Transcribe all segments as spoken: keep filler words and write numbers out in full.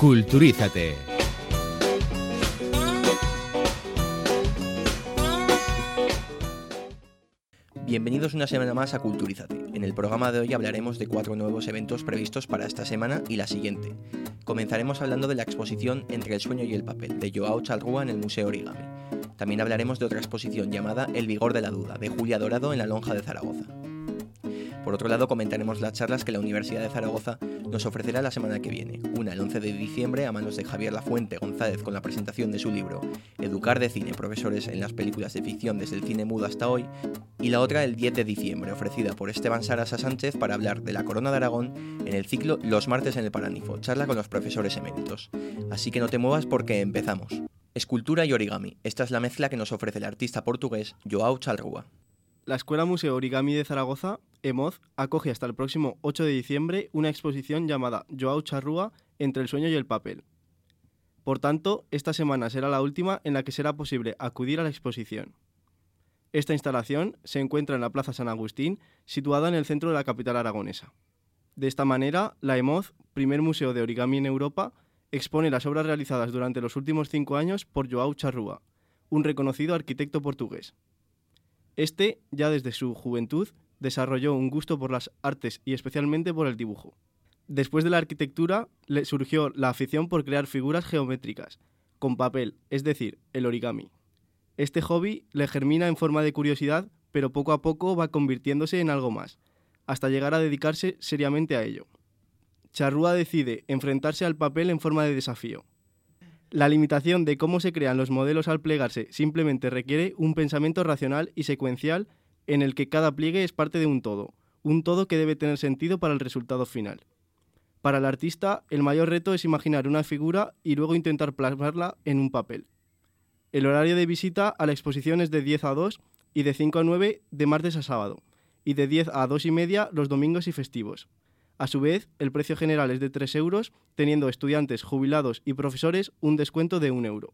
Culturízate. Bienvenidos una semana más a Culturízate. En el programa de hoy hablaremos de cuatro nuevos eventos previstos para esta semana y la siguiente. Comenzaremos hablando de la exposición Entre el sueño y el papel, de Joao Charrúa en el Museo Origami. También hablaremos de otra exposición llamada El vigor de la duda, de Julia Dorado en la Lonja de Zaragoza. Por otro lado, comentaremos las charlas que la Universidad de Zaragoza nos ofrecerá la semana que viene. Una el once de diciembre a manos de Javier Lafuente González con la presentación de su libro Educar de cine, profesores en las películas de ficción desde el cine mudo hasta hoy, y la otra el diez de diciembre, ofrecida por Esteban Sarasa Sánchez para hablar de la Corona de Aragón en el ciclo Los martes en el Paraninfo, charla con los profesores eméritos. Así que no te muevas porque empezamos. Escultura y origami. Esta es la mezcla que nos ofrece el artista portugués Joao Charrúa. La Escuela Museo Origami de Zaragoza, EMOZ, acoge hasta el próximo ocho de diciembre una exposición llamada Joao Charrúa Entre el sueño y el papel. Por tanto, esta semana será la última en la que será posible acudir a la exposición. Esta instalación se encuentra en la Plaza San Agustín, situada en el centro de la capital aragonesa. De esta manera, la EMOZ, primer museo de origami en Europa, expone las obras realizadas durante los últimos cinco años por Joao Charrúa, un reconocido arquitecto portugués. Este, ya desde su juventud, desarrolló un gusto por las artes y especialmente por el dibujo. Después de la arquitectura, le surgió la afición por crear figuras geométricas, con papel, es decir, el origami. Este hobby le germina en forma de curiosidad, pero poco a poco va convirtiéndose en algo más, hasta llegar a dedicarse seriamente a ello. Charrúa decide enfrentarse al papel en forma de desafío. La limitación de cómo se crean los modelos al plegarse simplemente requiere un pensamiento racional y secuencial en el que cada pliegue es parte de un todo, un todo que debe tener sentido para el resultado final. Para el artista, el mayor reto es imaginar una figura y luego intentar plasmarla en un papel. El horario de visita a la exposición es de diez a dos y de cinco a nueve de martes a sábado, y de diez a dos y media los domingos y festivos. A su vez, el precio general es de tres euros, teniendo estudiantes, jubilados y profesores un descuento de un euro.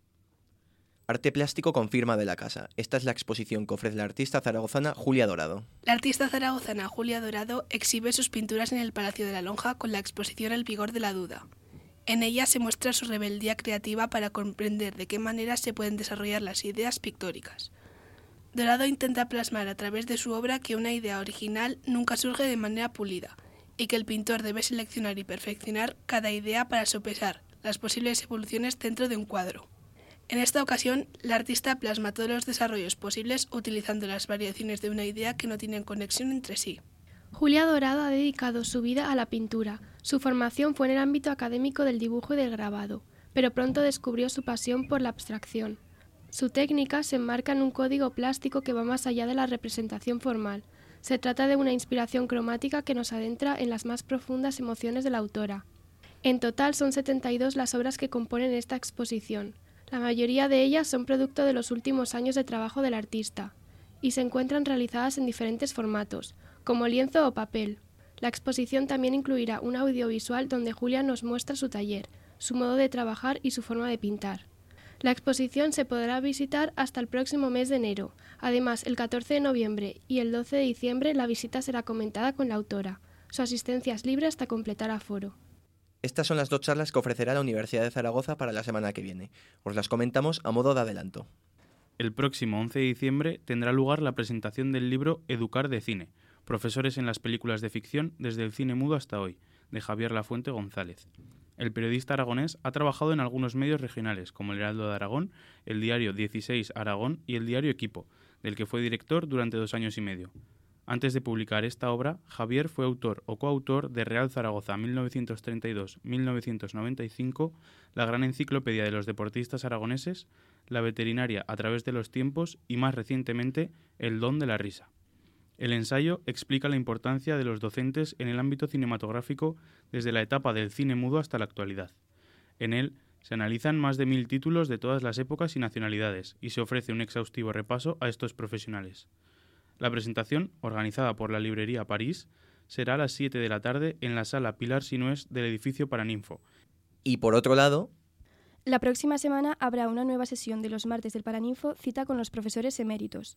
Arte plástico con firma de la casa. Esta es la exposición que ofrece la artista zaragozana Julia Dorado. La artista zaragozana Julia Dorado exhibe sus pinturas en el Palacio de la Lonja con la exposición El vigor de la duda. En ella se muestra su rebeldía creativa para comprender de qué manera se pueden desarrollar las ideas pictóricas. Dorado intenta plasmar a través de su obra que una idea original nunca surge de manera pulida, y que el pintor debe seleccionar y perfeccionar cada idea para sopesar las posibles evoluciones dentro de un cuadro. En esta ocasión, la artista plasma todos los desarrollos posibles utilizando las variaciones de una idea que no tienen conexión entre sí. Julia Dorado ha dedicado su vida a la pintura. Su formación fue en el ámbito académico del dibujo y del grabado, pero pronto descubrió su pasión por la abstracción. Su técnica se enmarca en un código plástico que va más allá de la representación formal. Se trata de una inspiración cromática que nos adentra en las más profundas emociones de la autora. En total son setenta y dos las obras que componen esta exposición. La mayoría de ellas son producto de los últimos años de trabajo del artista y se encuentran realizadas en diferentes formatos, como lienzo o papel. La exposición también incluirá un audiovisual donde Julia nos muestra su taller, su modo de trabajar y su forma de pintar. La exposición se podrá visitar hasta el próximo mes de enero. Además, el catorce de noviembre y el doce de diciembre la visita será comentada con la autora. Su asistencia es libre hasta completar aforo. Estas son las dos charlas que ofrecerá la Universidad de Zaragoza para la semana que viene. Os las comentamos a modo de adelanto. El próximo once de diciembre tendrá lugar la presentación del libro Educar de cine, profesores en las películas de ficción desde el cine mudo hasta hoy, de Javier Lafuente González. El periodista aragonés ha trabajado en algunos medios regionales, como el Heraldo de Aragón, el diario dieciséis Aragón y el diario Equipo, del que fue director durante dos años y medio. Antes de publicar esta obra, Javier fue autor o coautor de Real Zaragoza mil novecientos treinta y dos a mil novecientos noventa y cinco, la gran enciclopedia de los deportistas aragoneses, la veterinaria a través de los tiempos y, más recientemente, El don de la risa. El ensayo explica la importancia de los docentes en el ámbito cinematográfico desde la etapa del cine mudo hasta la actualidad. En él se analizan más de mil títulos de todas las épocas y nacionalidades y se ofrece un exhaustivo repaso a estos profesionales. La presentación, organizada por la librería París, será a las siete de la tarde en la sala Pilar Sinués del edificio Paraninfo. Y por otro lado, la próxima semana habrá una nueva sesión de los martes del Paraninfo, cita con los profesores eméritos.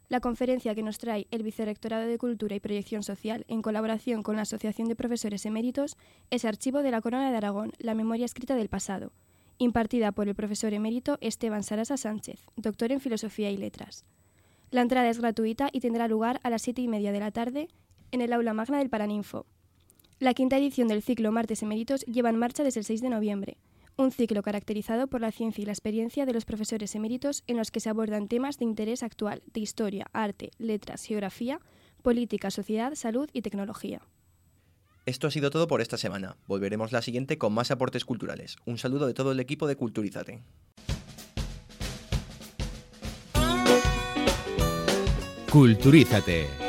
La conferencia que nos trae el Vicerrectorado de Cultura y Proyección Social, en colaboración con la Asociación de Profesores Eméritos, es Archivo de la Corona de Aragón, la memoria escrita del pasado, impartida por el profesor emérito Esteban Sarasa Sánchez, doctor en Filosofía y Letras. La entrada es gratuita y tendrá lugar a las siete y media de la tarde en el aula magna del Paraninfo. La quinta edición del ciclo Martes Eméritos lleva en marcha desde el seis de noviembre, un ciclo caracterizado por la ciencia y la experiencia de los profesores eméritos en los que se abordan temas de interés actual de historia, arte, letras, geografía, política, sociedad, salud y tecnología. Esto ha sido todo por esta semana. Volveremos la siguiente con más aportes culturales. Un saludo de todo el equipo de Culturízate. Culturízate.